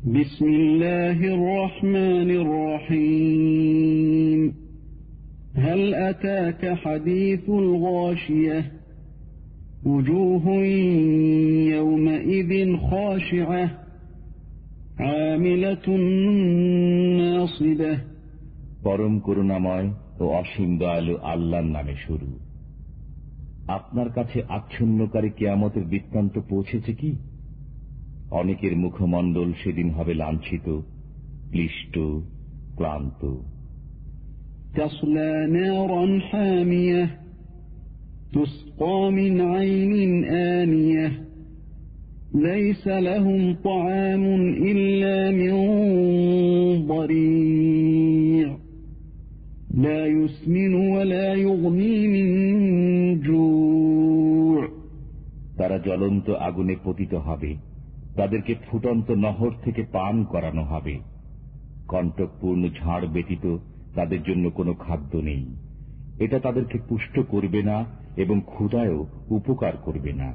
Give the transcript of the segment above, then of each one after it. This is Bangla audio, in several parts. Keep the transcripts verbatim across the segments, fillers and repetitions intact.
বিসমিল্লাহির রহমানির রহিম। হাল আতাকা হাদিসুল গাশিয়াহ উজুহুন ইয়াওমাইযিন খাশিআহ আমিলাতুন নাসিবাহ। পরম করুণাময় ও অসীম দয়ালু আল্লাহর নামে শুরু। আপনার কাছে আচ্ছন্নকারী কিয়ামতের বৃত্তান্ত পৌঁছেছে কি? অনেকের মুখমণ্ডল সেদিন হবে লাঞ্ছিত, ক্লিষ্ট, ক্লান্ত। তাসলা নারান হামিয়াহ তুসকা মিন আইনিন আনিয়াহ লাইসা লাহুম তাআমুন ইল্লা মিন দারি' লা ইউসমিনু ওয়া লা ইউগনি মিন জু'। তারা জ্বলন্ত আগুনে পতিত হবে, তাদেরকে ফুটন্ত নহর থেকে পান করানো হবে। কণ্টকপূর্ণ ঝাড় ব্যতীত তাদের জন্য কোনো খাদ্য নেই। এটা তাদেরকে পুষ্ট করবে না এবং ক্ষুধায়ও উপকার করবে না।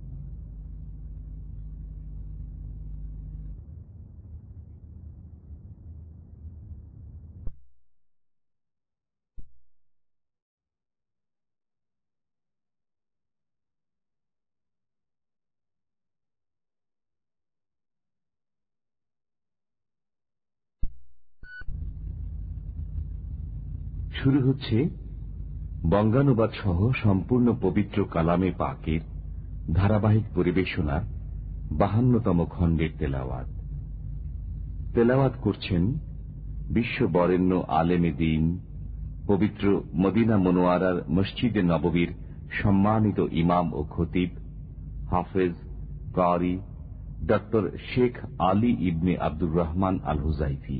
শুরু হচ্ছে বঙ্গানুবাদ সহ সম্পূর্ণ পবিত্র কালামে পাকের ধারাবাহিক পরিবেশনা বাহান্নতম খণ্ডের তেলাওয়াত। তেলাওয়াত করছেন বিশ্ব বরেণ্য আলেমে দ্বীন, পবিত্র মদিনা মনোয়ারার মসজিদে নববীর সম্মানিত ইমাম ও খতিব হাফেজ কারি doctor Sheikh Ali ibn Abdur Rahman Al Hudhaifi.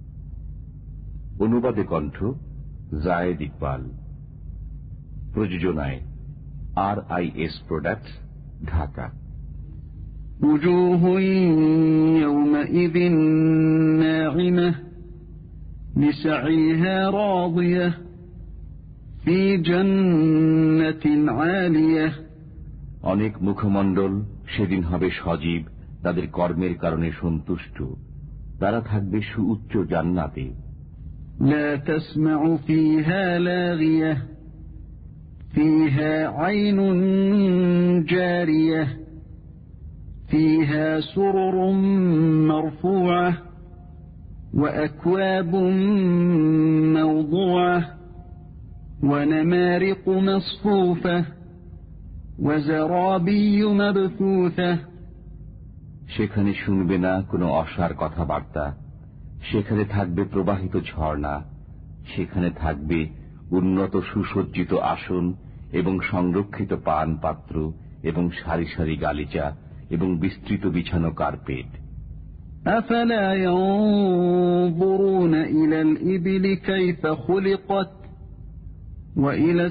অনুবাদে কণ্ঠ জায়েদ ইকবাল। প্রযোজনায় R I S products, Dhaka. উজুহুন ইয়াওমাইযিন নাঈমাহ লিসাঈহা রাদিয়াহ ফি জান্নাতিন আলিয়াহ। অনেক মুখমণ্ডল সেদিন হবে সজীব, তাদের কর্মের কারণে সন্তুষ্ট। তারা থাকবে সুউচ্চ জান্নাতে। লা তাসমাউ ফীহা লাগিয়াহ ফীহা আইনুন জারিয়াহ ফীহা সুরুরুম মারফুআহ ওয়া আকওয়াবুম মাওদুআহ ওয়া নামারিকু মাসফুফাহ ওয়া যারাবিয়্যু মাবথুথাহ। সেখানে শুনবে না কোনো অসার কথাবার্তা, সেখানে থাকবে প্রবাহিত ঝর্ণা, সেখানে থাকবে উন্নত সুসজ্জিত আসন এবং সংরক্ষিত পান পাত্র এবং সারি সারি গালিচা এবং বিস্তৃত বিছানো কার্পেট। আফালা ইয়ানজুরুনা ইলাল ইবলি কাইফা খুলিকাত ওয়া ইলাস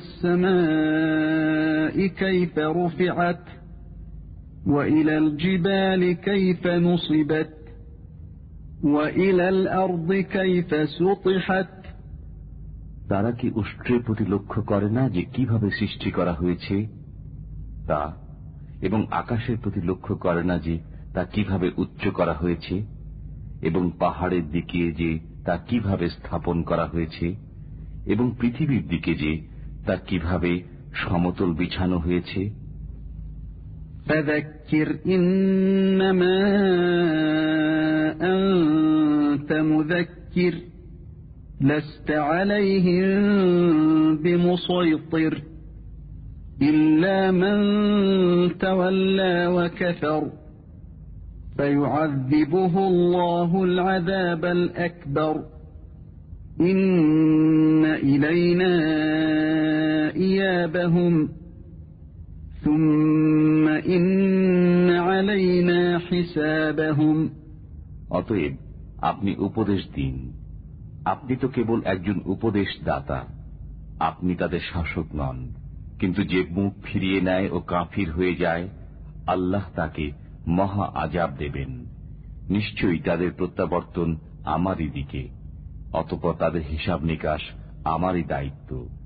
সামাই কাইফা রুফিআত ওয়া ইলাল জিবালি কাইফা নুসিবাত ওয়া ইলাল আরদি কাইফা সুতিহাত। তারা কি উষ্ট্রের প্রতি লক্ষ্য করে না যে কিভাবে সৃষ্টি করা হয়েছে তা, এবং আকাশের প্রতি লক্ষ্য করে না যে তা কিভাবে উচ্চ করা হয়েছে, এবং পাহাড়ের দিকে যে তা কিভাবে স্থাপন করা হয়েছে, এবং পৃথিবীর দিকে যে তা কিভাবে সমতল বিছানো হয়েছে। ফাযাক্কির ইন্নামা আনতা মুযাক্কির লাস্তা আলাইহিম বিমুসাইতির ইল্লা মান তাওয়াল্লা ওয়া কাফার ফায়ুআযযিবুহু আল্লাহুল আযাবাল আকবার ইন্না ইলাইনা ইয়াবাহুম সুম্মা ইন্না আলাইনা হিসাবাহুম। অতএব আপনি উপদেশ দিন। আপনি তো কেবল একজন উপদেশদাতা, আপনি তাদের শাসক নন। কিন্তু যে মুখ ফিরিয়ে নেয় ও কাফির হয়ে যায়, আল্লাহ তাকে মহা আযাব দেবেন। নিশ্চয়ই তাদের প্রত্যাবর্তন আমারই দিকে, অতঃপর তাদের হিসাব নিকাশ আমারই দায়িত্ব।